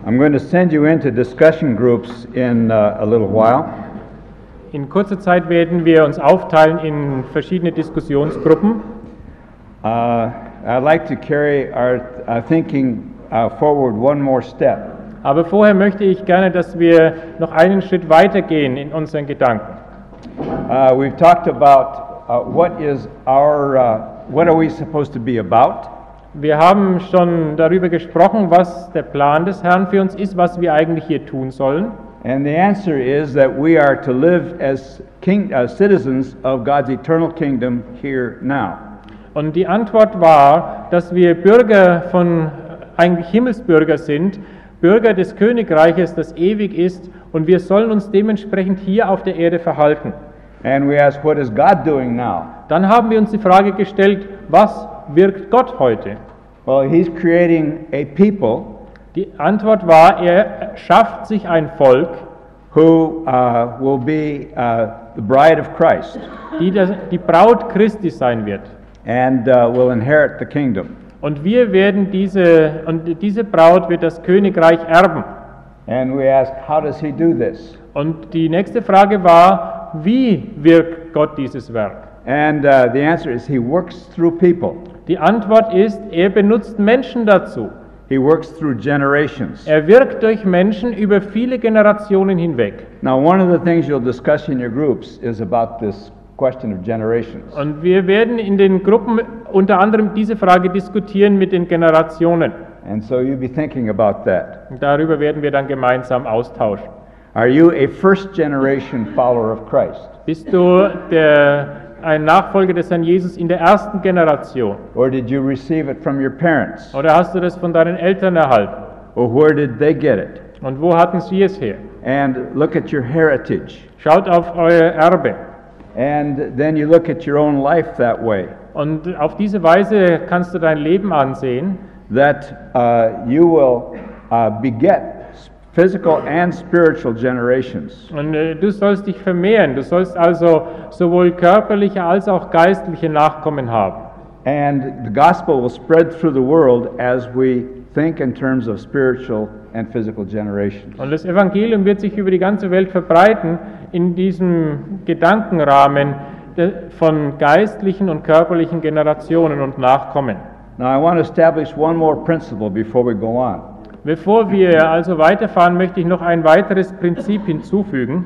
I'm going to send you into discussion groups in a little while. In kurzer Zeit werden wir uns aufteilen in verschiedene Diskussionsgruppen. I'd like to carry our thinking forward one more step. Aber vorher möchte ich gerne, dass wir noch einen Schritt weitergehen in unseren Gedanken. We've talked about what are we supposed to be about? Wir haben schon darüber gesprochen, was der Plan des Herrn für uns ist, was wir eigentlich hier tun sollen. And the answer is that we are to live as citizens of God's eternal kingdom here now. Und die Antwort war, dass wir eigentlich Himmelsbürger sind, Bürger des Königreiches, das ewig ist, und wir sollen uns dementsprechend hier auf der Erde verhalten. And we ask, what is God doing now? Dann haben wir uns die Frage gestellt, was wirkt Gott heute? Well, He's creating a people Die Antwort war, er schafft sich ein Volk, who will be the bride of Christ die Braut Christi sein wird. and will inherit the kingdom. Und wir werden diese Braut wird das Königreich erben. And we ask, how does He do this? Und die nächste Frage war, wie wirkt Gott dieses Werk? And the answer is He works through people. Die Antwort ist, er benutzt Menschen dazu. He works through generations. Er wirkt durch Menschen über viele Generationen hinweg. Now, one of the things you'll discuss in your groups is about this question of generations. Und wir werden in den Gruppen unter anderem diese Frage diskutieren mit den Generationen. And so you'll be thinking about that. Und darüber werden wir dann gemeinsam austauschen. Are you a first generation follower of Christ? Bist du ein Nachfolger des Herrn Jesus in der ersten Generation? Or did you receive it from your parents? Oder hast du das von deinen Eltern erhalten? Or where did they get it? Und wo hatten sie es her? And look at your heritage. Schaut auf euer Erbe. And then you look at your own life that way. Und auf diese Weise kannst du dein Leben ansehen, That you will beget physical and spiritual generations. und du sollst dich vermehren. Du sollst also sowohl körperliche als auch geistliche Nachkommen haben. And the gospel will spread through the world as we think in terms of spiritual and physical generations. Und das Evangelium wird sich über die ganze Welt verbreiten in diesem Gedankenrahmen von geistlichen und körperlichen Generationen und Nachkommen. Now I want to establish one more principle before we go on. Bevor wir also weiterfahren, möchte ich noch ein weiteres Prinzip hinzufügen.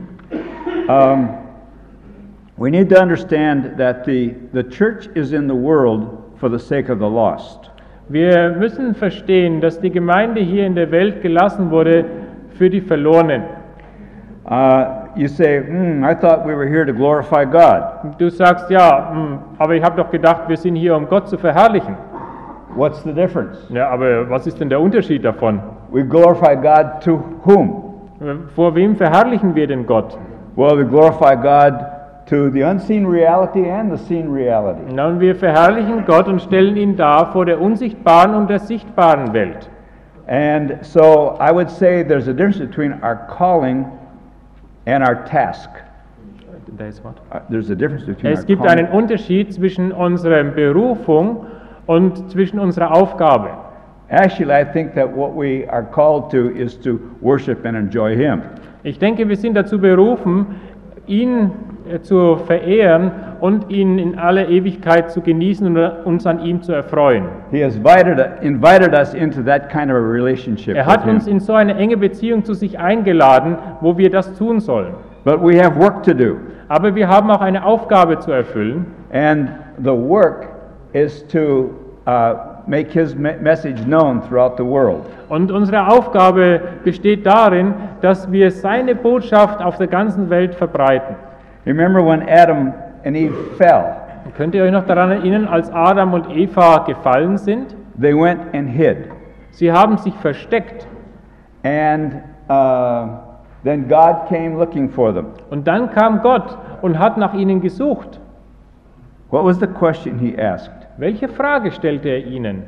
We need to understand that the church is in the world for the sake of the lost. Wir müssen verstehen, dass die Gemeinde hier in der Welt gelassen wurde für die Verlorenen. You say, I thought we were here to glorify God. Du sagst, ja, aber ich habe doch gedacht, wir sind hier, um Gott zu verherrlichen. What's the difference? Ja, aber was ist denn der Unterschied davon? We glorify God to whom? Vor wem verherrlichen wir denn Gott? Well, we glorify God to the unseen reality and the seen reality. Na, und wir verherrlichen Gott und stellen ihn dar vor der unsichtbaren und der sichtbaren Welt. And so I would say there's a difference between our calling and our task. There's a difference between Es our gibt calling. einen Unterschied zwischen unserer Berufung und zwischen unserer Aufgabe. Actually, I think that what we are called to is to worship and enjoy Him. Ich denke, wir sind dazu berufen, ihn zu verehren und ihn in aller Ewigkeit zu genießen und uns an ihm zu erfreuen. He has invited us into that kind of a relationship Er hat with uns Him. in so eine enge Beziehung zu sich eingeladen, wo wir das tun sollen. But we have work to do. Aber wir haben auch eine Aufgabe zu erfüllen. And the work is to make His message known throughout the world. Und unsere Aufgabe besteht darin, dass wir seine Botschaft auf der ganzen Welt verbreiten. Remember when Adam and Eve fell? Könnt ihr euch noch daran erinnern, als Adam und Eva gefallen sind? They went and hid. Sie haben sich versteckt. And then God came looking for them. Und dann kam Gott und hat nach ihnen gesucht. What was the question He asked? Welche Frage stellte er ihnen?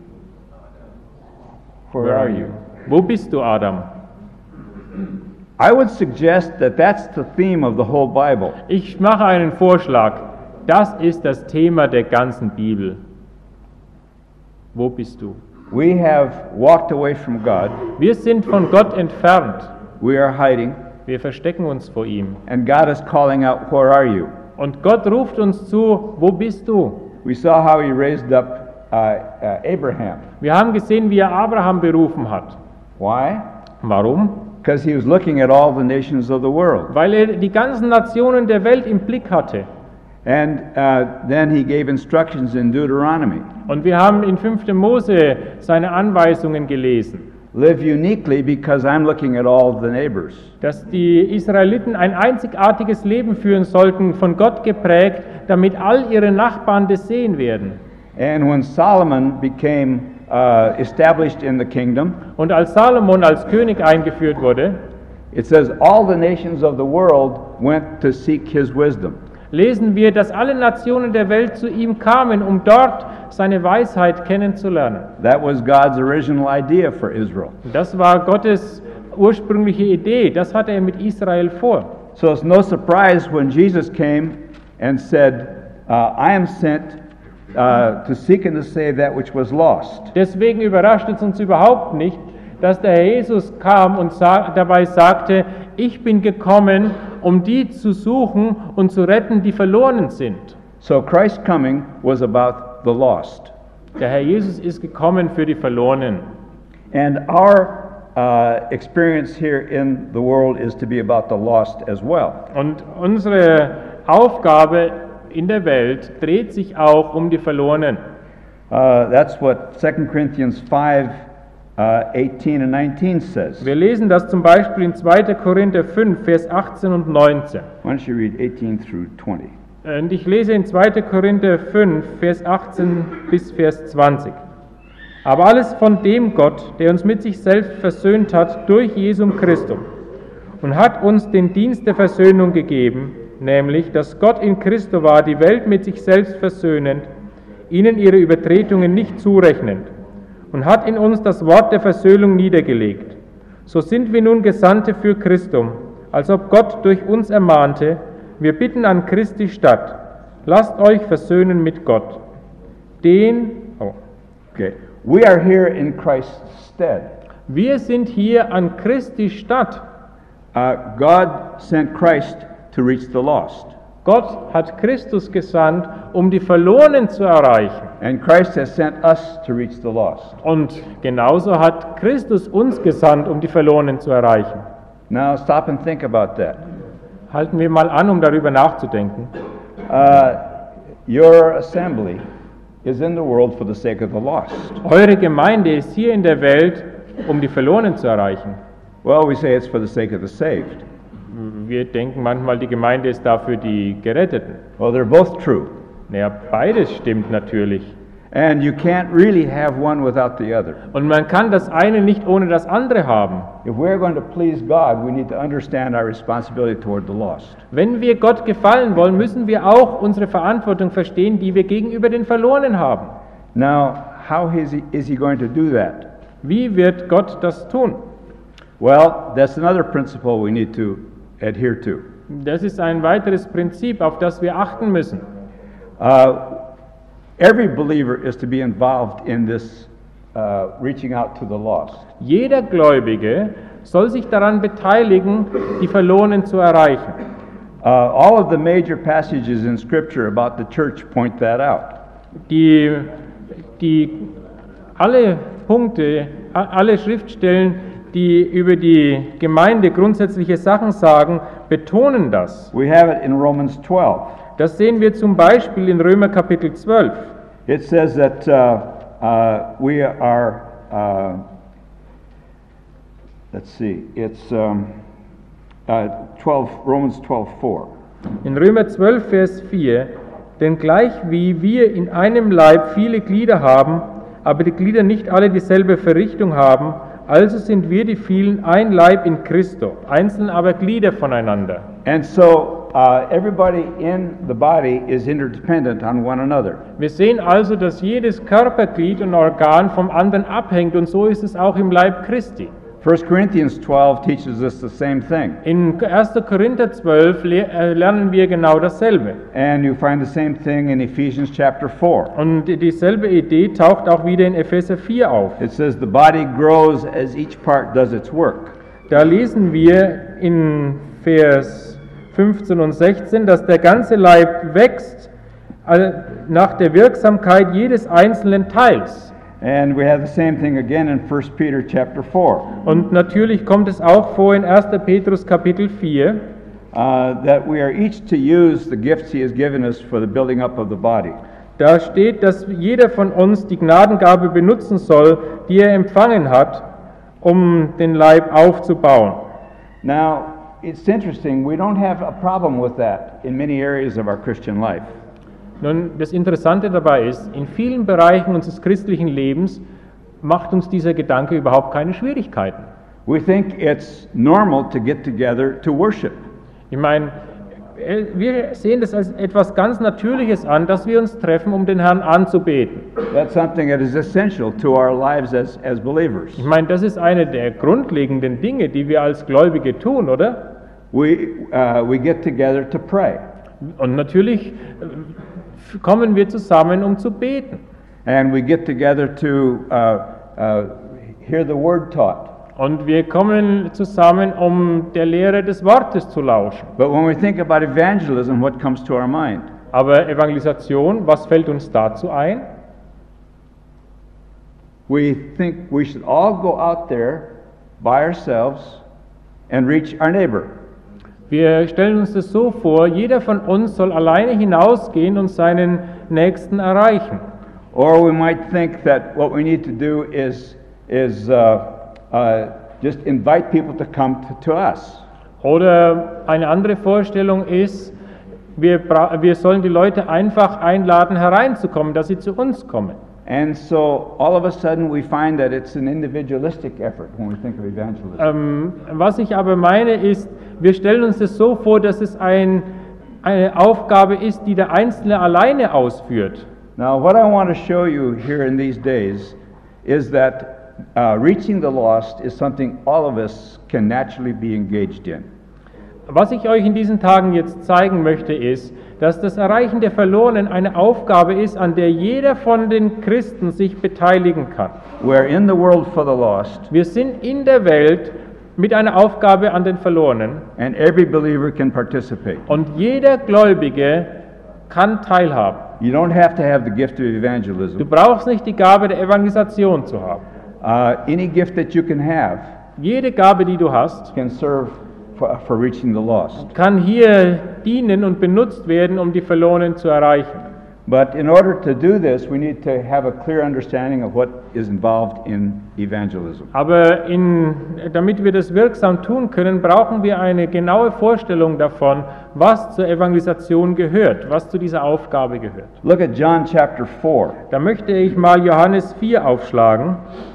Where are you? Wo bist du, Adam? I would suggest that that's the theme of the whole Bible. Ich mache einen Vorschlag. Das ist das Thema der ganzen Bibel. Wo bist du? We have walked away from God. Wir sind von Gott entfernt. We are hiding. Wir verstecken uns vor ihm. And God is calling out, where are you? Und Gott ruft uns zu, wo bist du? We saw how he raised up Abraham. Wir haben gesehen, wie er Abraham berufen hat. Why? Warum? Because he was looking at all the nations of the world. Weil er die ganzen Nationen der Welt im Blick hatte. And then he gave instructions in Deuteronomy. Und wir haben in 5. Mose seine Anweisungen gelesen. Live uniquely because I'm looking at all the neighbors. Dass die Israeliten ein einzigartiges Leben führen sollten, von Gott geprägt, damit all ihre Nachbarn das sehen werden. And when Solomon became established in the kingdom, und als Salomon als König eingeführt wurde, it says all the nations of the world went to seek his wisdom. Lesen wir, dass alle Nationen der Welt zu ihm kamen, um dort seine Weisheit kennenzulernen. That was God's original idea for Israel. Das war Gottes ursprüngliche Idee, das hatte er mit Israel vor. So it's no surprise when Jesus came and said, I am sent to seek and to save that which was lost. Deswegen überrascht es uns überhaupt nicht, dass der Herr Jesus kam und dabei sagte, ich bin gekommen, um die zu suchen und zu retten, die verloren sind. So Christ's coming was about the lost. Der Herr Jesus ist gekommen für die Verlorenen. And our experience here in the world is to be about the lost as well. Und unsere Aufgabe in der Welt dreht sich auch um die Verlorenen. That's what 2 Corinthians 5, 18 and 19 says. Wir lesen das zum Beispiel in 2. Korinther 5, Vers 18 und 19. Why don't you read 18 through 20? Und ich lese in 2. Korinther 5, Vers 18 bis Vers 20. Aber alles von dem Gott, der uns mit sich selbst versöhnt hat durch Jesum Christum und hat uns den Dienst der Versöhnung gegeben, nämlich, dass Gott in Christo war, die Welt mit sich selbst versöhnend, ihnen ihre Übertretungen nicht zurechnend, und hat in uns das Wort der Versöhnung niedergelegt. So sind wir nun Gesandte für Christum, als ob Gott durch uns ermahnte, wir bitten an Christi statt, lasst euch versöhnen mit Gott. We are here in Christ's stead. Wir sind hier an Christi statt. God sent Christ to reach the lost. Gott hat Christus gesandt, um die Verlorenen zu erreichen. And Christ has sent us to reach the lost. Und genauso hat Christus uns gesandt, um die Verlorenen zu erreichen. Now stop and think about that. Halten wir mal an, um darüber nachzudenken. Your assembly is in the world for the sake of the lost. Eure Gemeinde ist hier in der Welt, um die Verlorenen zu erreichen. Well, we say it's for the sake of the saved. Wir denken manchmal, die Gemeinde ist dafür die Geretteten. Well, they're both true. Naja, beides stimmt natürlich. And you can't really have one without the other. Und man kann das eine nicht ohne das andere haben. If we're going to please God, we need to understand our responsibility toward the lost. Wenn wir Gott gefallen wollen, müssen wir auch unsere Verantwortung verstehen, die wir gegenüber den Verlorenen haben. Now, how is he going to do that? Wie wird Gott das tun? Well, that's another principle we need to adhere to. Das ist ein weiteres Prinzip, auf das wir achten müssen. Every believer is to be involved in this reaching out to the lost. Jeder Gläubige soll sich daran beteiligen, die Verlorenen zu erreichen. All of the major passages in Scripture about the church point that out. Alle Punkte, alle Schriftstellen, die über die Gemeinde grundsätzliche Sachen sagen, betonen das. We have it in Romans 12. Das sehen wir zum Beispiel in Römer Kapitel 12. It says that we are, let's see, it's Romans 12:4. In Römer 12, Vers 4, denn gleich wie wir in einem Leib viele Glieder haben, aber die Glieder nicht alle dieselbe Verrichtung haben, also sind wir die vielen ein Leib in Christo, einzeln aber Glieder voneinander. And so everybody in the body is interdependent on one another. Wir sehen also, dass jedes Körperglied und Organ vom anderen abhängt, und so ist es auch im Leib Christi. 1 Corinthians 12 teaches us the same thing. In 1. Korinther 12 lernen wir genau dasselbe. And you find the same thing in Ephesians chapter 4. Und dieselbe Idee taucht auch wieder in Epheser 4 auf. It says the body grows as each part does its work. Da lesen wir in Vers 15 und 16, dass der ganze Leib wächst nach der Wirksamkeit jedes einzelnen Teils. And we have the same thing again in 1 Peter chapter 4. Und natürlich kommt es auch vor in 1. Petrus Kapitel 4, That we are each to use the gifts he has given us for the building up of the body. da steht, dass jeder von uns die Gnadengabe benutzen soll, die er empfangen hat, um den Leib aufzubauen. Now, it's interesting, we don't have a problem with that in many areas of our Christian life. Nun, das Interessante dabei ist, in vielen Bereichen unseres christlichen Lebens macht uns dieser Gedanke überhaupt keine Schwierigkeiten. We think it's normal to get together to worship. Ich meine, wir sehen das als etwas ganz Natürliches an, dass wir uns treffen, um den Herrn anzubeten. That's something that is essential to our lives as believers. Ich meine, das ist eine der grundlegenden Dinge, die wir als Gläubige tun, oder? We get together to pray. Und natürlich kommen wir zusammen, um zu beten. And we get together to hear the word taught. Und wir kommen zusammen, um der Lehre des Wortes zu lauschen. But when we think about evangelism, what comes to our mind? Aber Evangelisation, was fällt uns dazu ein? We think we should all go out there by ourselves and reach our neighbor. Wir stellen uns das so vor, jeder von uns soll alleine hinausgehen und seinen Nächsten erreichen. Or we might think that what we need to do is just invite people to come to us. Oder eine andere Vorstellung ist, wir sollen die Leute einfach einladen, hereinzukommen, dass sie zu uns kommen. And so all of a sudden we find that it's an individualistic effort when we think of evangelism. Was ich aber meine ist, wir stellen uns das so vor, dass es eine Aufgabe ist, die der Einzelne alleine ausführt. Now what I want to show you here in these days is that reaching the lost is something all of us can naturally be engaged in. Was ich euch in diesen Tagen jetzt zeigen möchte, ist, dass das Erreichen der Verlorenen eine Aufgabe ist, an der jeder von den Christen sich beteiligen kann. We're in the world for the lost. Wir sind in der Welt mit einer Aufgabe an den Verlorenen. And every believer can participate. Und jeder Gläubige kann teilhaben. You don't have to have the gift of evangelism. Du brauchst nicht die Gabe der Evangelisation zu haben. Any gift that you can have Jede Gabe, die du hast, can serve for reaching the lost. kann hier dienen und benutzt werden, um die Verlorenen zu erreichen. But in order to do this, we need to have a clear understanding of what is involved in evangelism. Aber damit wir das wirksam tun können, brauchen wir eine genaue Vorstellung davon, was zur Evangelisation gehört, was zu dieser Aufgabe gehört. Look at John chapter 4. Da möchte ich mal Johannes 4 aufschlagen.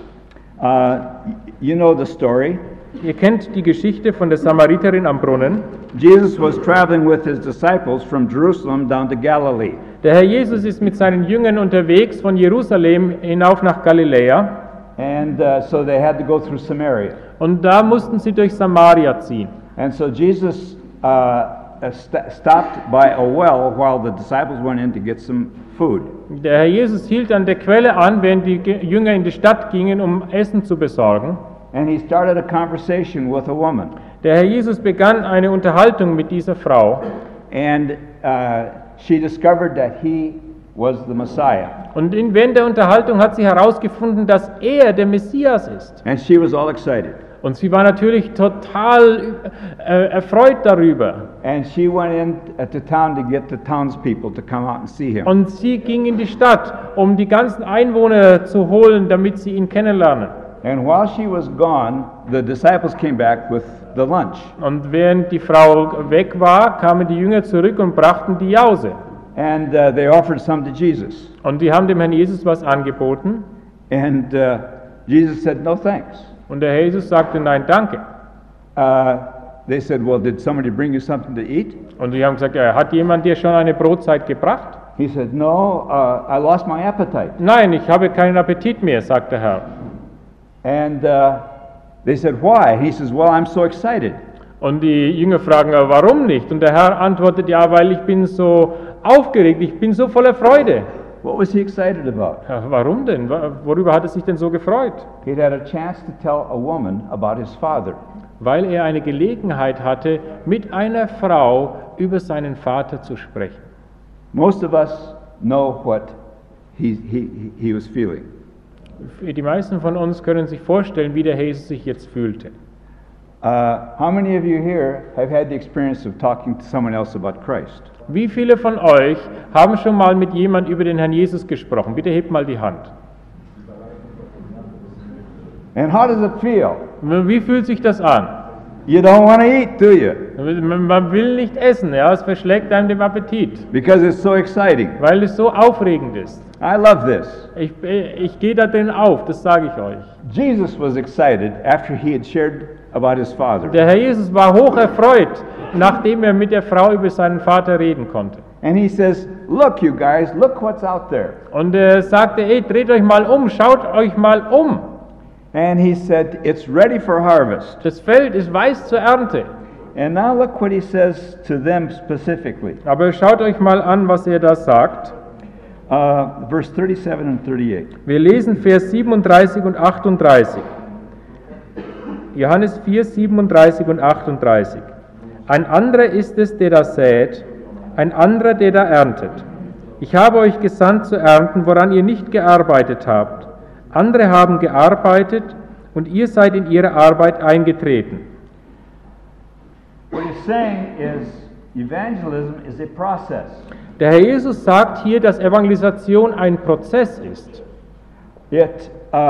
You know the story. Ihr kennt die Geschichte von der Samariterin am Brunnen. Jesus was traveling with his disciples from Jerusalem down to Galilee. Der Herr Jesus ist mit seinen Jüngern unterwegs von Jerusalem hinauf nach Galiläa. And so they had to go through Samaria. Und da mussten sie durch Samaria ziehen. And so Jesus stopped by a well while the disciples went in to get some food. Der Herr Jesus hielt an der Quelle an, während die Jünger in die Stadt gingen, um Essen zu besorgen. And he started a conversation with a woman. Der Herr Jesus begann eine Unterhaltung mit dieser Frau. And she discovered that he was the Messiah. Und während der Unterhaltung hat sie herausgefunden, dass er der Messias ist. And she was all excited. Und sie war natürlich total erfreut darüber. And she went into town to get the townspeople to come out and see him. Und sie ging in die Stadt, um die ganzen Einwohner zu holen, damit sie ihn kennenlernen. And while she was gone, the disciples came back with the lunch. Und während die Frau weg war, kamen die Jünger zurück und brachten die Jause. And they offered some to Jesus. Und die haben dem Herrn Jesus was angeboten. And Jesus said, no thanks. Und der Herr Jesus sagte, nein, danke. They said, well, did somebody bring you something to eat? Und die haben gesagt, hat jemand dir schon eine Brotzeit gebracht? He said, no, I lost my appetite. Nein, ich habe keinen Appetit mehr, sagt der Herr. And They said, why? He says, well, I'm so excited. Und die Jünger fragen, warum nicht? Und der Herr antwortet, ja, weil ich bin so aufgeregt, ich bin so voller Freude. What was he excited about? Ja, warum denn? Worüber hat er sich denn so gefreut? He'd had a chance to tell a woman about his father. Weil er eine Gelegenheit hatte, mit einer Frau über seinen Vater zu sprechen. Most of us know what he was feeling. Die meisten von uns können sich vorstellen, wie der Jesus sich jetzt fühlte. How many of you here have had the experience of talking to someone else about Christ? Wie viele von euch haben schon mal mit jemand über den Herrn Jesus gesprochen? Bitte hebt mal die Hand. And how does it feel? Wie fühlt sich das an? You don't want to eat, do you? Man will nicht essen, ja, es verschlägt einem den Appetit, Because it's so exciting. weil es so aufregend ist. I love this. Ich gehe da drin auf, das sage ich euch. Jesus was excited after he had shared about his father. Der Herr Jesus war hoch erfreut, nachdem er mit der Frau über seinen Vater reden konnte. And he says, look you guys, look what's out there. Und er sagte, ey, dreht euch mal um, schaut euch mal um. And he said, it's ready for harvest. Das Feld ist weiß zur Ernte. And now look what he says to them specifically. Aber schaut euch mal an, was er da sagt. Verse 37 and 38. Wir lesen Vers 37 und 38. Johannes 4, 37 und 38. Ein anderer ist es, der da sät, ein anderer, der da erntet. Ich habe euch gesandt zu ernten, woran ihr nicht gearbeitet habt. Andere haben gearbeitet und ihr seid in ihre Arbeit eingetreten. What he's saying is evangelism is a process. Der Herr Jesus sagt hier, dass Evangelisation ein Prozess ist. It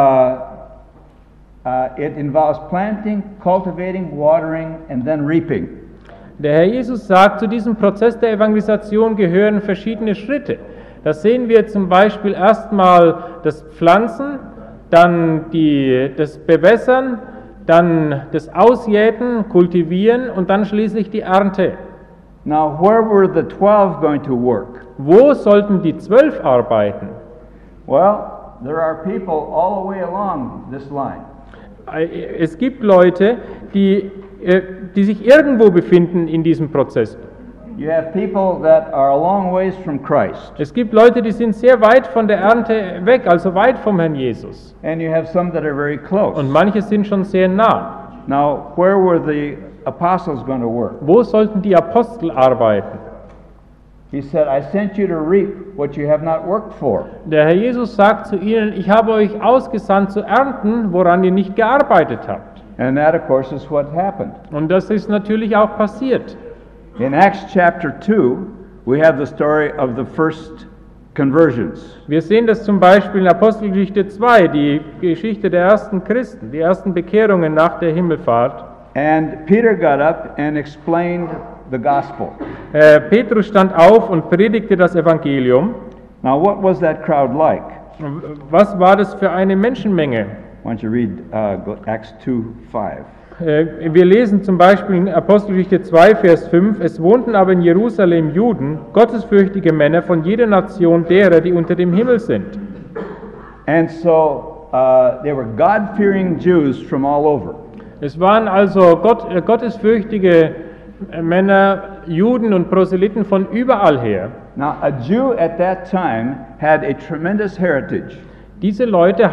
involves planting, cultivating, watering, and then reaping. Der Herr Jesus sagt, zu diesem Prozess der Evangelisation gehören verschiedene Schritte. Da sehen wir zum Beispiel erstmal das Pflanzen, dann das Bewässern, dann das Ausjäten, Kultivieren und dann schließlich die Ernte. Now, where were the 12 going to work? Wo sollten die 12 arbeiten? Well, there are people all the way along this line. Es gibt Leute, die sich irgendwo befinden in diesem Prozess. You have people that are a long ways from Christ. Es gibt Leute, die sind sehr weit von der Ernte weg, also weit vom Herrn Jesus. And you have some that are very close. Und manche sind schon sehr nah. Now, where were the apostles going to work? Wo sollten die Apostel arbeiten? He said, I sent you to reap what you have not worked for. Der Herr Jesus sagt zu ihnen, ich habe euch ausgesandt zu ernten, woran ihr nicht gearbeitet habt. And that, of course, is what happened. Und das ist natürlich auch passiert. In Acts chapter 2, we have the story of the first conversions. Wir sehen das zum Beispiel in Apostelgeschichte 2, die Geschichte der ersten Christen, die ersten Bekehrungen nach der Himmelfahrt. And Peter got up and explained the gospel. Petrus stand auf und predigte das Evangelium. Now, what was that crowd like? Was war das für eine Menschenmenge? Why don't you read Acts 2:5? Wir lesen zum Beispiel in Apostelgeschichte 2, Vers 5, es wohnten aber in Jerusalem Juden, gottesfürchtige Männer von jeder Nation derer, die unter dem Himmel sind. And so they were God-fearing Jews from all over. Es waren also gottesfürchtige Männer, Juden und Proselyten von überall her. Now, a Jew at that time had a tremendous heritage. Diese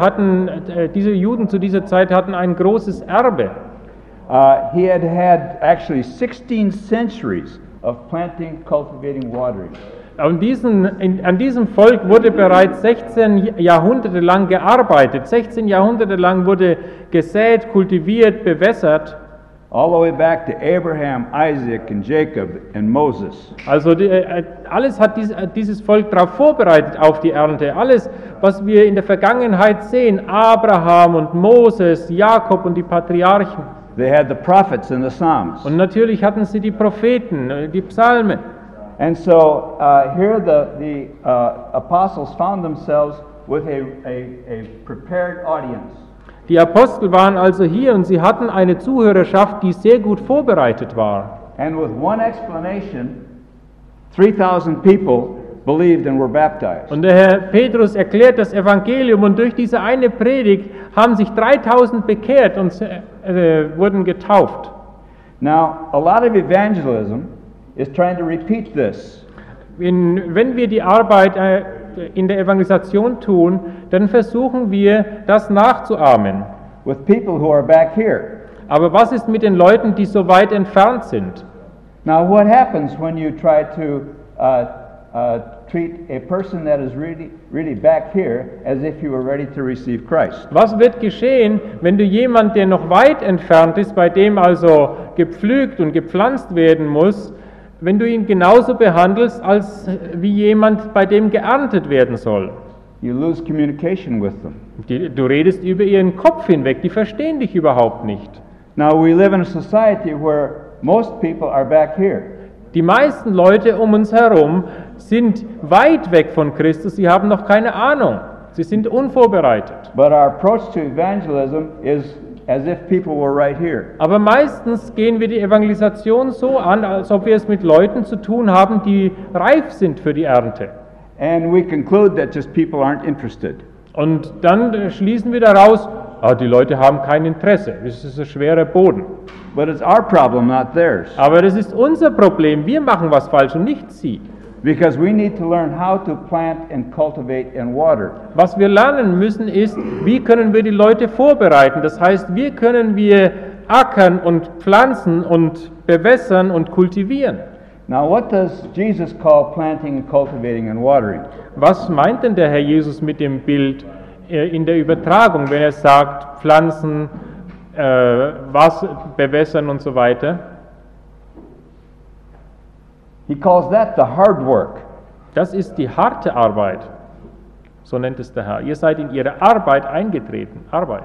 Juden zu dieser Zeit hatten ein großes Erbe. He had actually 16 centuries of planting, cultivating, watering. An diesem Volk wurde bereits 16 Jahrhunderte lang gearbeitet. 16 Jahrhunderte lang wurde gesät, kultiviert, bewässert. All the way back to Abraham, Isaac and Jacob and Moses. Also alles hat dieses Volk darauf vorbereitet auf die Ernte. Alles, was wir in der Vergangenheit sehen, Abraham und Moses, Jakob und die Patriarchen. They had the prophets and the Psalms. Und natürlich hatten sie die Propheten, die Psalmen. And so here the apostles found themselves with a prepared audience. Die Apostel waren also hier und sie hatten eine Zuhörerschaft, die sehr gut vorbereitet war. And with one explanation, 3,000 people believed and were baptized. Und der Herr Petrus erklärt das Evangelium und durch diese eine Predigt haben sich 3000 bekehrt und wurden getauft. Now, a lot of evangelism is trying to repeat this. Wenn wir die Arbeit in der Evangelisation tun, dann versuchen wir, das nachzuahmen. With people who are back here. Aber was ist mit den Leuten, die so weit entfernt sind? Now, what happens when you try to treat a person that is really back here as if you were ready to receive Christ? Was wird geschehen, wenn du jemand, der noch weit entfernt ist, bei dem also gepflügt und gepflanzt werden muss, wenn du ihn genauso behandelst, als wie jemand, bei dem geerntet werden soll? You lose communication with them. Du redest über ihren Kopf hinweg, die verstehen dich überhaupt nicht. Now, we live in a society where most people are back here. Die meisten Leute um uns herum sind weit weg von Christus, sie haben noch keine Ahnung, sie sind unvorbereitet. But our approach to evangelism is as if people were right here. Aber meistens gehen wir die Evangelisation so an, als ob wir es mit Leuten zu tun haben, die reif sind für die Ernte. And we conclude that just people aren't interested. Und dann schließen wir daraus, die Leute haben kein Interesse, das ist ein schwerer Boden. But it's our problem, not theirs. Aber das ist unser Problem, wir machen was falsch und nicht sie. Because we need to learn how to plant and cultivate and water. Was wir lernen müssen ist, wie können wir die Leute vorbereiten. Das heißt, wie können wir ackern und pflanzen und bewässern und kultivieren. Now, what does Jesus call planting and cultivating and watering? Was meint denn der Herr Jesus mit dem Bild in der Übertragung, wenn er sagt, pflanzen, bewässern und so weiter? He calls that the hard work. Das ist die harte Arbeit, so nennt es der Herr. Ihr seid in ihre Arbeit eingetreten, Arbeit.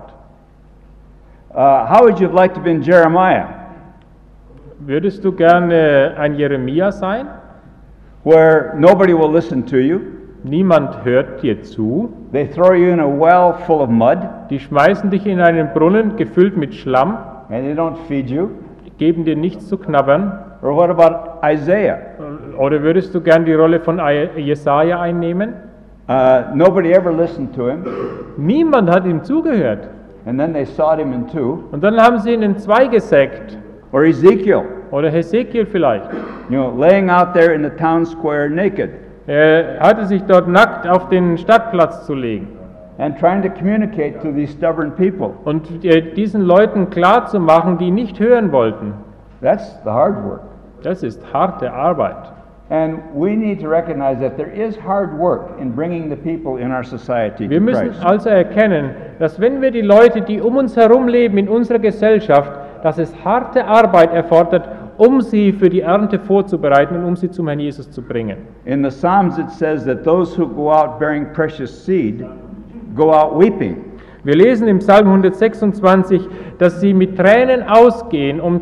How would you have liked to have been Jeremiah? Würdest du gerne ein Jeremia sein? Where nobody will listen to you. Niemand hört dir zu. They throw you in a well full of mud. Die schmeißen dich in einen Brunnen gefüllt mit Schlamm. And they don't feed you. Geben dir nichts zu knabbern. Or what about Isaiah? Oder würdest du gern die Rolle von Jesaja einnehmen? Nobody ever listened to him. Niemand hat ihm zugehört. And then they sawed him in two. Und dann haben sie ihn in zwei gesägt. Or Ezekiel. Oder Hesekiel vielleicht. You know, laying out there in the town square naked. Er hatte sich dort nackt auf den Stadtplatz zu legen. And trying to communicate to these stubborn people. Und diesen Leuten klarzumachen, die nicht hören wollten. That's the hard work. Das ist harte Arbeit. And we need to recognize that there is hard work in bringing the people in our society Wir to müssen Christ. also erkennen, dass wenn wir die Leute, die um uns herum leben in unserer Gesellschaft, dass es harte Arbeit erfordert, um sie für die Ernte vorzubereiten und um sie zum Herrn Jesus zu bringen. In the Psalms it says that those who go out bearing precious seed go out weeping. Wir lesen im Psalm 126, dass sie mit Tränen ausgehen, um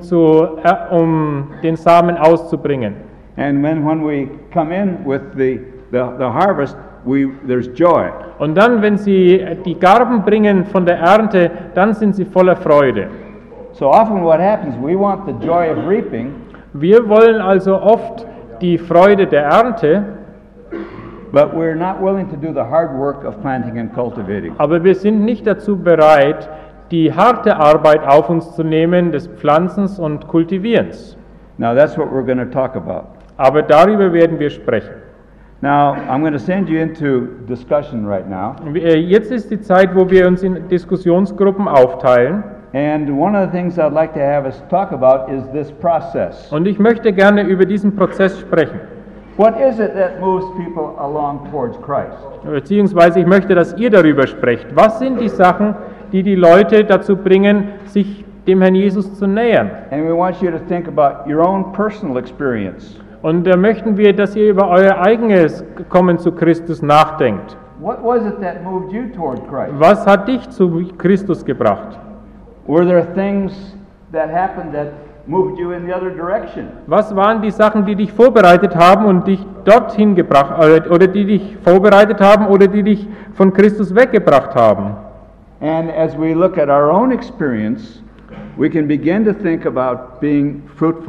den Samen auszubringen. And when we come in with the harvest, there's joy. Und dann, wenn sie die Garben bringen von der Ernte, dann sind sie voller Freude. So often what happens, we want the joy of reaping. Wir wollen also oft die Freude der Ernte, but we're not willing to do the hard work of planting and cultivating. aber wir sind nicht dazu bereit, die harte Arbeit auf uns zu nehmen, des Pflanzens und Kultivierens. Now that's what we're going to talk about. Aber darüber werden wir sprechen. Now, I'm going to send you into discussion right now. Jetzt ist die Zeit, wo wir uns in Diskussionsgruppen aufteilen. And one of the things I'd like to have us talk about is this process. Und ich möchte gerne über diesen Prozess sprechen. What is it that moves people along towards Christ? Beziehungsweise ich möchte, dass ihr darüber sprecht. Was sind die Sachen, die die Leute dazu bringen, sich dem Herrn Jesus zu nähern? And we want you to think about your own personal experience. Und da möchten wir, dass ihr über euer eigenes Kommen zu Christus nachdenkt. What was it that moved you toward Christ? Was hat dich zu Christus gebracht? Were there things that happened that moved you in the other direction? Was waren die Sachen, die dich vorbereitet haben und dich dorthin gebracht, oder die dich vorbereitet haben oder die dich von Christus weggebracht haben? And as we look at our own experience, we can begin to think about being fruitful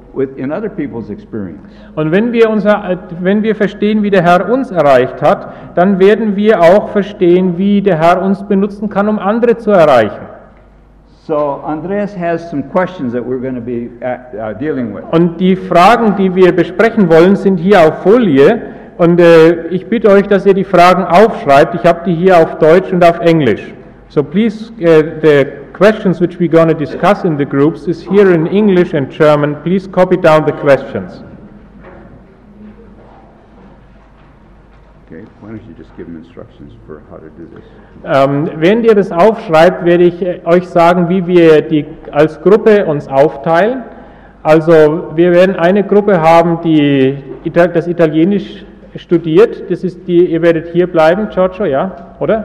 in other people's experience. Und wenn wir verstehen, wie der Herr uns erreicht hat, dann werden wir auch verstehen, wie der Herr uns benutzen kann, um andere zu erreichen. So Andreas has some questions that we're going to be dealing with. Und die Fragen, die wir besprechen wollen, sind hier auf Folie. Und ich bitte euch, dass ihr die Fragen aufschreibt. Ich habe die hier auf Deutsch und auf Englisch. So please, the questions which we're going to discuss in the groups is here in English and German. Please copy down the questions. Okay, why don't you just give them instructions for how to do this? Während ihr das aufschreibt, werde ich euch sagen, wie wir die als Gruppe uns aufteilen. Also wir werden eine Gruppe haben, die das Italienisch studiert. Das ist ihr werdet hier bleiben, Giorgio, ja, oder?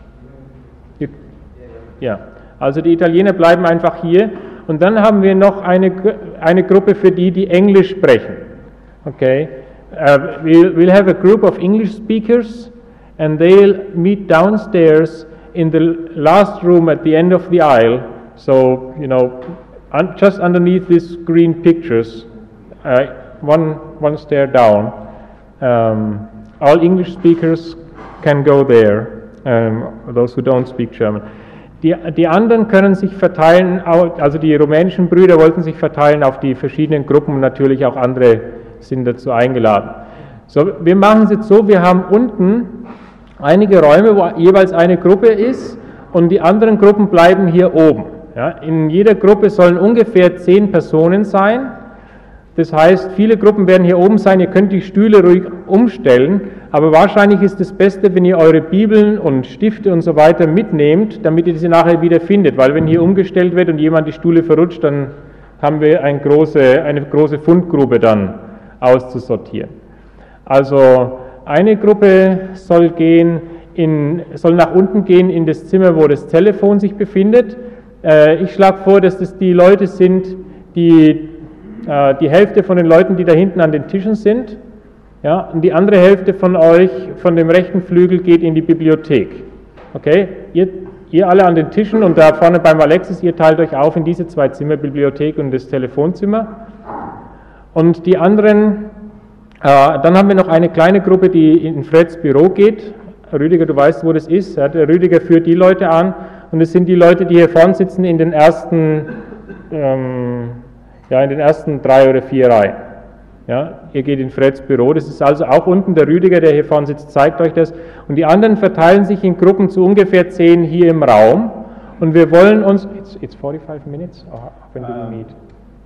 Ja, also die Italiener bleiben einfach hier. Und dann haben wir noch eine Gruppe für die Englisch sprechen. Okay, we'll have a group of English speakers and they'll meet downstairs in the last room at the end of the aisle. So, just underneath these green pictures, one stair down. All English speakers can go there, those who don't speak German. Die anderen können sich verteilen, also die rumänischen Brüder wollten sich verteilen auf die verschiedenen Gruppen und natürlich auch andere sind dazu eingeladen. So, wir machen es jetzt so, wir haben unten einige Räume, wo jeweils eine Gruppe ist und die anderen Gruppen bleiben hier oben. Ja, in jeder Gruppe sollen ungefähr 10 Personen sein. Das heißt, viele Gruppen werden hier oben sein, ihr könnt die Stühle ruhig umstellen, aber wahrscheinlich ist es Beste, wenn ihr eure Bibeln und Stifte und so weiter mitnehmt, damit ihr sie nachher wieder findet, weil wenn hier umgestellt wird und jemand die Stühle verrutscht, dann haben wir eine große Fundgrube dann auszusortieren. Also eine Gruppe soll nach unten gehen in das Zimmer, wo das Telefon sich befindet. Ich schlage vor, dass das die Leute sind, die Hälfte von den Leuten, die da hinten an den Tischen sind, ja, und die andere Hälfte von euch, von dem rechten Flügel, geht in die Bibliothek. Okay? Ihr alle an den Tischen und da vorne beim Alexis, ihr teilt euch auf in diese 2 Zimmer, Bibliothek und das Telefonzimmer. Und die anderen, dann haben wir noch eine kleine Gruppe, die in Freds Büro geht. Rüdiger, du weißt, wo das ist. Ja, der Rüdiger führt die Leute an und es sind die Leute, die hier vorne sitzen in den ersten 3 oder 4 Reihen. Ja, ihr geht in Freds Büro, das ist also auch unten der Rüdiger, der hier vorne sitzt, zeigt euch das. Und die anderen verteilen sich in Gruppen zu ungefähr 10 hier im Raum. Und wir wollen uns... It's 45 minutes? Or when do we meet?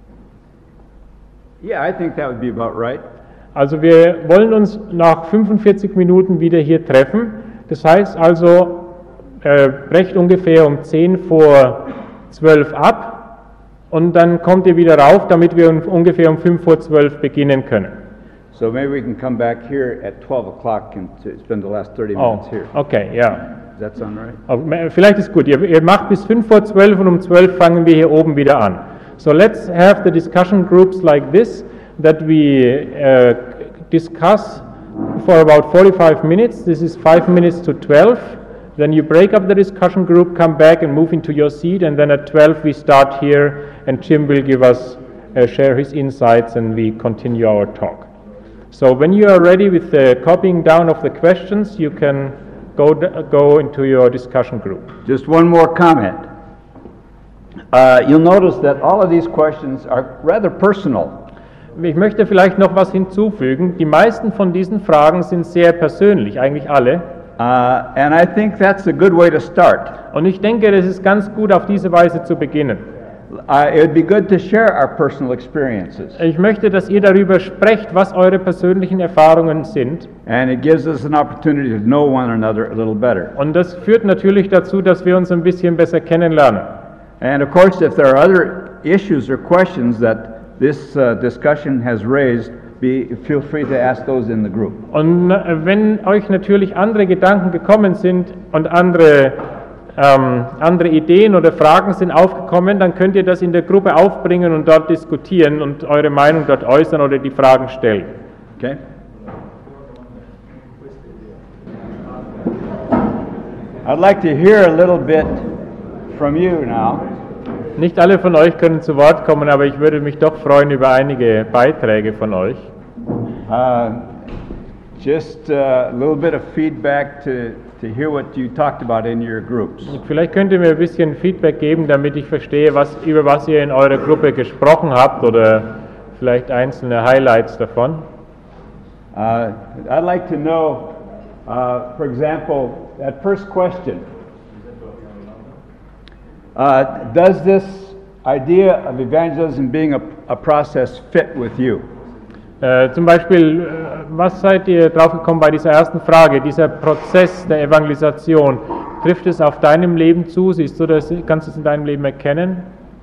Yeah, I think that would be about right. Also wir wollen uns nach 45 Minuten wieder hier treffen. Das heißt also, brecht ungefähr um 10 vor 12 ab. Und dann kommt ihr wieder rauf, damit wir ungefähr um 5 vor 12 beginnen können. So maybe we can come back here at 12 o'clock and spend the last 30 minutes here. Okay, ja. Does that sound right? Vielleicht ist gut. Ihr macht bis 5 vor 12 und um 12 fangen wir hier oben wieder an. So let's have the discussion groups like this, that we discuss for about 45 minutes. This is 5 minutes to 12. Then you break up the discussion group, come back and move into your seat, and then at 12 we start here and Jim will give us, share his insights and we continue our talk. So when you are ready with the copying down of the questions, you can go into your discussion group. Just one more comment. You'll notice that all of these questions are rather personal. Ich möchte vielleicht noch was hinzufügen. Die meisten von diesen Fragen sind sehr persönlich, eigentlich alle. And I think that's a good way to start. Und ich denke, das ist ganz gut, auf diese Weise zu beginnen. It would be good to share our personal experiences. Ich möchte, dass ihr darüber sprecht, was eure persönlichen Erfahrungen sind. And it gives us an opportunity to know one another a little better. Und das führt natürlich dazu, dass wir uns ein bisschen besser kennenlernen. And of course, if there are other issues or questions that this discussion has raised, feel free to ask those in the group. Und wenn euch natürlich andere Gedanken gekommen sind und andere Ideen oder Fragen sind aufgekommen, dann könnt ihr das in der Gruppe aufbringen und dort diskutieren und eure Meinung dort äußern oder die Fragen stellen. Okay? I'd like to hear a little bit from you now. Nicht alle von euch können zu Wort kommen, aber ich würde mich doch freuen über einige Beiträge von euch. Just a little bit of feedback to hear what you talked about in your groups. Vielleicht könnt ihr mir ein bisschen Feedback geben, damit ich verstehe, über was ihr in eurer Gruppe gesprochen habt oder vielleicht einzelne Highlights davon. I'd like to know, for example, that first question. Does this idea of evangelism being a process fit with you? Zum Beispiel, was seid ihr drauf gekommen bei dieser ersten Frage? Dieser Prozess der Evangelisation, trifft es auf deinem Leben zu? Siehst du das, kannst du es in deinem Leben erkennen?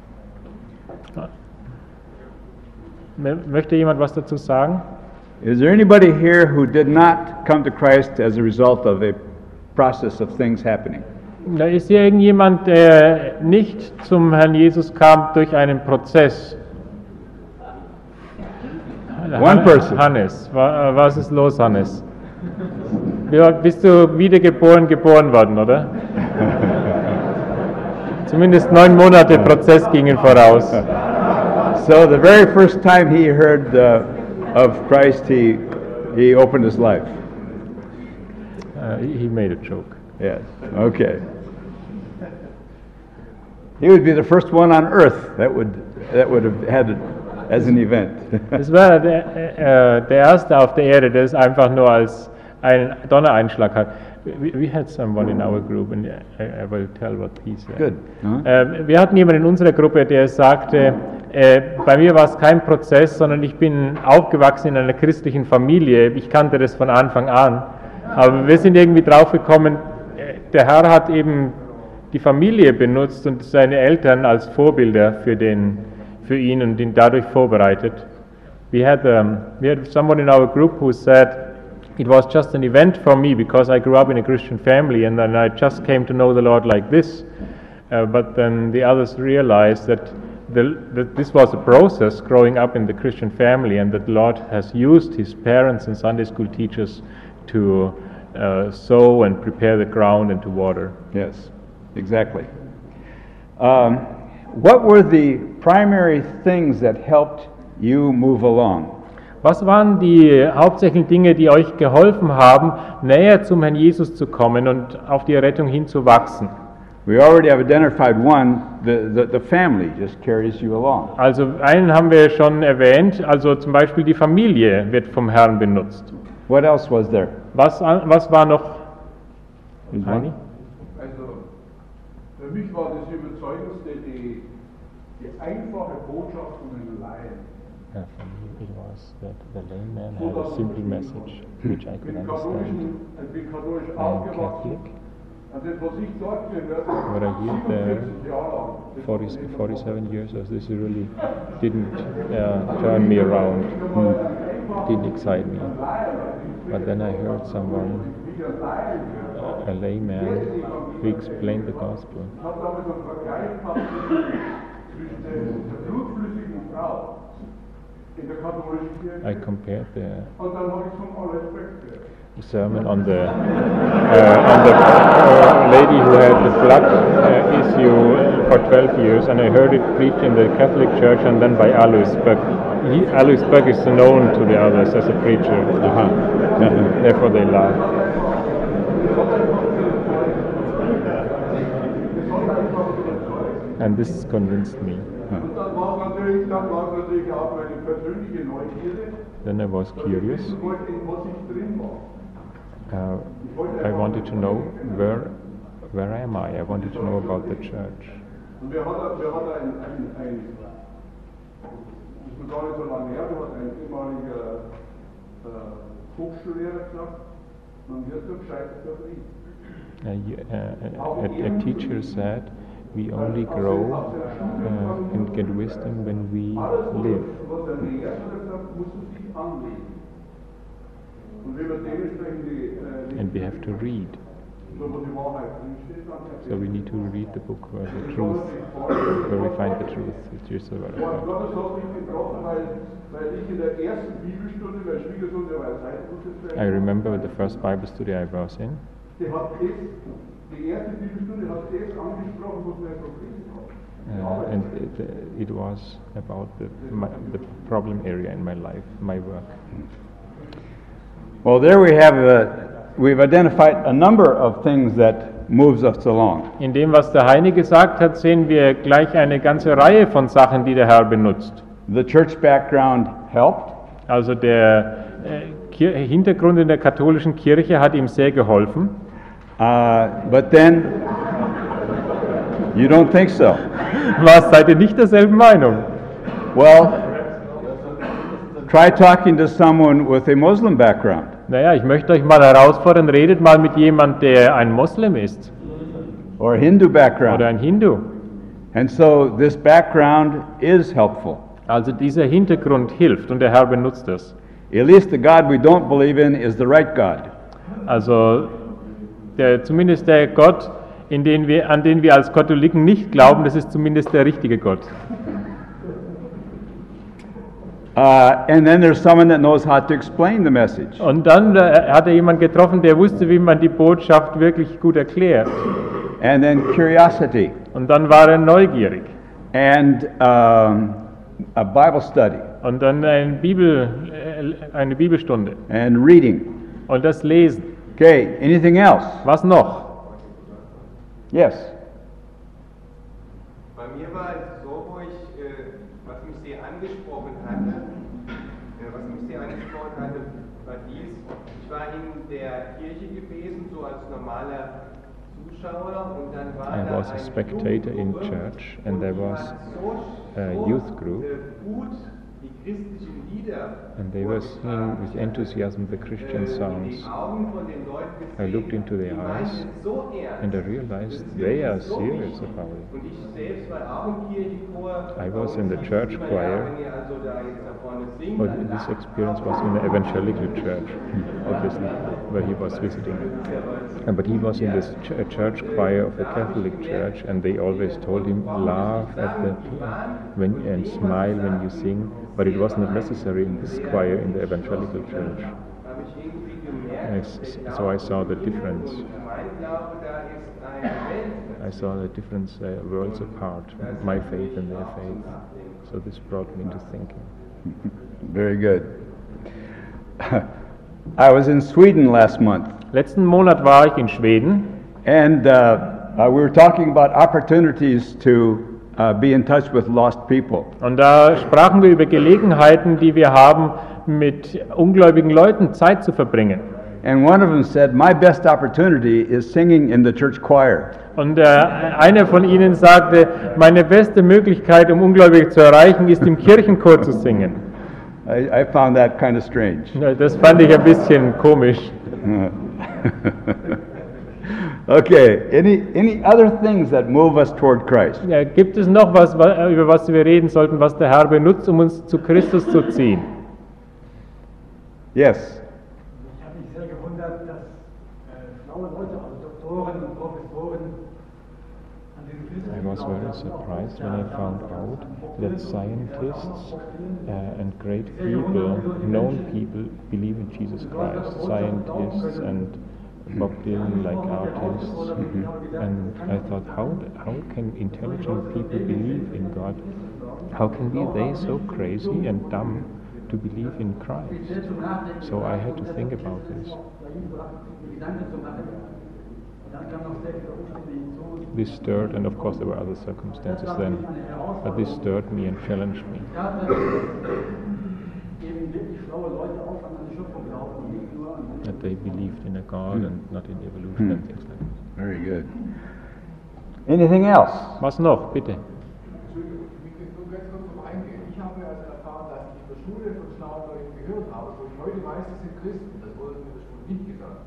Möchte jemand was dazu sagen? Is there anybody here who did not come to Christ as a result of a process of things happening? Da ist hier irgendjemand, der nicht zum Herrn Jesus kam durch einen Prozess. One person. Hannes, was ist los, Hannes? Bist du wiedergeboren worden, oder? Zumindest 9 Monate Prozess gingen voraus. So the very first time he heard of Christ, he opened his life. He made a joke. Yes. Okay. He would be the first one on earth that would have had it as an event. Das war der erste auf der Erde, der es einfach nur als einen Donnereinschlag hat. We had someone in our group, and I will tell what he said. Good. Wir hatten jemanden in unserer Gruppe, der sagte, bei mir war es kein Prozess, sondern ich bin aufgewachsen in einer christlichen Familie. Ich kannte das von Anfang an. Aber wir sind irgendwie drauf gekommen, der Herr hat eben die Familie benutzt und seine Eltern als Vorbilder für ihn und ihn dadurch vorbereitet. We had someone in our group who said, it was just an event for me because I grew up in a Christian family and then I just came to know the Lord like this. But then the others realized that this was a process growing up in the Christian family and that the Lord has used his parents and Sunday school teachers to sow and prepare the ground and to water. Yes, exactly. What were the primary things that helped you move along? Was waren die hauptsächlichen Dinge, die euch geholfen haben, näher zum Herrn Jesus zu kommen und auf die Errettung hinzuwachsen? We already have identified one, the family just carries you along. Also einen haben wir schon erwähnt, also zum Beispiel die Familie wird vom Herrn benutzt. What else was there? Was war noch? Heini? Also für mich war das Überzeugendste die einfache Botschaft von den Laien. Yeah, for me it was that the layman had a simple message which I could understand. Ich bin katholisch I'm aufgewachsen. Catholic, Und das, was ich dort gehört but I habe, lived there 47 Jahre lang, das war mir 47 years, so this really didn't turn me around, didn't excite me. But then I heard someone, a layman, who explained the gospel. Ich habe damals einen Vergleich gehabt zwischen der blutflüssigen Frau in der katholischen Kirche I compared the und dann habe ich von alles gehört. sermon on the lady who had the blood issue for 12 years, and I heard it preached in the Catholic Church and then by Alois Berg. Alois Berg is known to the others as a preacher, therefore they laugh. And this convinced me. Und dann war es natürlich auch meine persönliche Neugierde. Then I was curious. Ich wollte, was ich drin war. I wanted to know where am I? I wanted to know about the church. Und wir hatten das ist gar nicht so lange her, da hat ein ehemaliger Hochschullehrer gesagt, man wird so gescheit verfrieden. A teacher said, we only grow and get wisdom when we live. Was er lehrt, hat er gesagt, musst du dich anlegen. Und wenn wir dementsprechend And we have to read. so wo die Wahrheit drinsteht, dann So we need to read the book where the truth, where we find the truth, which is the word of God. Gottes hat mich getroffen, weil ich in der ersten Bibelstunde, weil Schwiegersohn, der war Zeitungsreferent, I remember the first Bible study I was in. die erste Bibelstunde hat das angesprochen, was mein Problem hat. and it was about the problem area in my life, my work. Well, there we've identified a number of things that moves us along. In dem, was der Heini gesagt hat, sehen wir gleich eine ganze Reihe von Sachen, die der Herr benutzt. The church background helped. Also der Hintergrund in der katholischen Kirche hat ihm sehr geholfen. But then, you don't think so? Was, seid ihr nicht derselben Meinung? Well, try talking to someone with a Muslim background. Naja, ich möchte euch mal herausfordern, redet mal mit jemand, der ein Moslem ist. Or a Hindu background. Oder ein Hindu. And so this background is helpful. Also dieser Hintergrund hilft und der Herr benutzt es. At least the God we don't believe in is the right God. Also zumindest der Gott, an den wir als Katholiken nicht glauben, das ist zumindest der richtige Gott. And then there's someone that knows how to explain the message. Und dann hat er jemanden getroffen, der wusste, wie man die Botschaft wirklich gut erklärt. And then curiosity. Und dann war er neugierig. And a Bible study. Und dann eine Bibelstunde. And reading. Und das Lesen. Okay, anything else? Was noch? Yes. Bei mir war es so, was mich sehr angesprochen hatte, war dies: Ich war in der Kirche gewesen, so als normaler Zuschauer, und dann war I was a spectator in church, and there was a youth group, gut die christlichen Lieder, and they were singing with enthusiasm the Christian songs. I looked into their eyes, and I realized they are serious about it. Und ich selbst war auch im Kirchenchor. I was in the church choir. But this experience was in the evangelical church, obviously, where he was visiting. But he was in this church choir of the Catholic Church, and they always told him, laugh and smile when you sing. But it was not necessary in this choir in the evangelical church. So I saw the difference. I saw the difference worlds apart, my faith and their faith. So this brought me to thinking. Very good. I was in Sweden last month. Letzten Monat war ich in Schweden. And we were talking about opportunities to be in touch with lost people. Und da sprachen wir über Gelegenheiten, die wir haben, mit ungläubigen Leuten Zeit zu verbringen. And one of them said, my best opportunity is singing in the church choir. Und einer von ihnen sagte, meine beste Möglichkeit, um Ungläubige zu erreichen, ist im Kirchenchor zu singen. I found that kind of strange. Das fand ich ein bisschen komisch. Okay, any other things that move us toward Christ? Ja, gibt es noch was, über was wir reden sollten, was der Herr benutzt, um uns zu Christus zu ziehen? Yes. Ich habe mich sehr gewundert, dass schlaue Leute, also Doktoren und Professoren, an den I was very surprised when I found out that scientists and great people, known people, believe in Jesus Christ. Scientists and Bob Dylan, like artists. And I thought, how can intelligent people believe in God? How can be they so crazy and dumb to believe in Christ? So I had to think about this. This stirred, and of course there were other circumstances then, but this stirred me and challenged me. That they believed in a God and not in evolution and things like that. Very good. Anything else? Was noch, bitte? Ich habe also erfahren, dass ich in der Schule von schlauen Leuten gehört habe, wo ich heute weiß, sie sind Christen. Das wurde mir in der Schule nicht gesagt.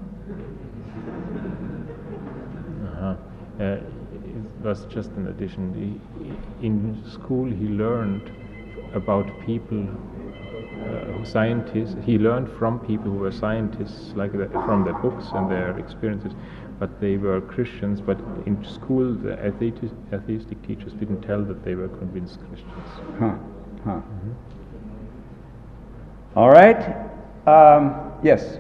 It was just an addition. In school he learned about people, scientists. He learned from people who were scientists, like from their books and their experiences, but they were Christians. But in school, the atheistic teachers didn't tell that they were convinced Christians. All right. Yes.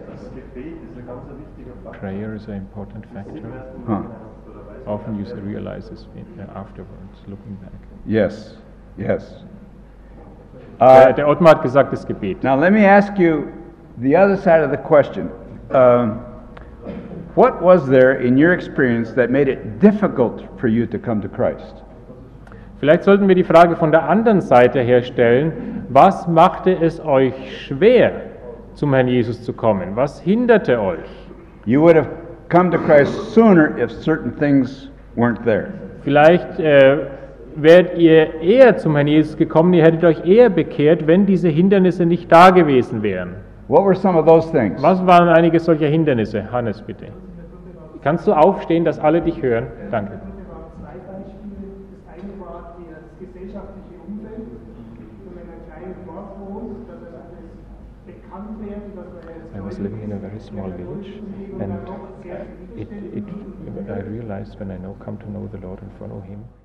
Prayer is an important factor. Often you realize this afterwards, looking back. Yes, yes. Der Ottmar hat gesagt, das Gebet. Now let me ask you the other side of the question. What was there in your experience that made it difficult for you to come to Christ? Vielleicht sollten wir die Frage von der anderen Seite her stellen. Was machte es euch schwer, zum Herrn Jesus zu kommen? Was hinderte euch? You would have come to Christ sooner if certain things weren't there. Vielleicht wärt ihr eher zum Herrn Jesus gekommen, ihr hättet euch eher bekehrt, wenn diese Hindernisse nicht da gewesen wären. What were some of those things? Was waren einige solcher Hindernisse? Hannes, bitte. Kannst du aufstehen, dass alle dich hören? Danke. Es waren zwei Beispiele. Das eine war das gesellschaftliche Umfeld. Wenn man in einem kleinen Dorf wohnt, dass das alles bekannt wird, dass man jetzt I was living in a very small village, and I realized when I come to know the Lord and follow Him,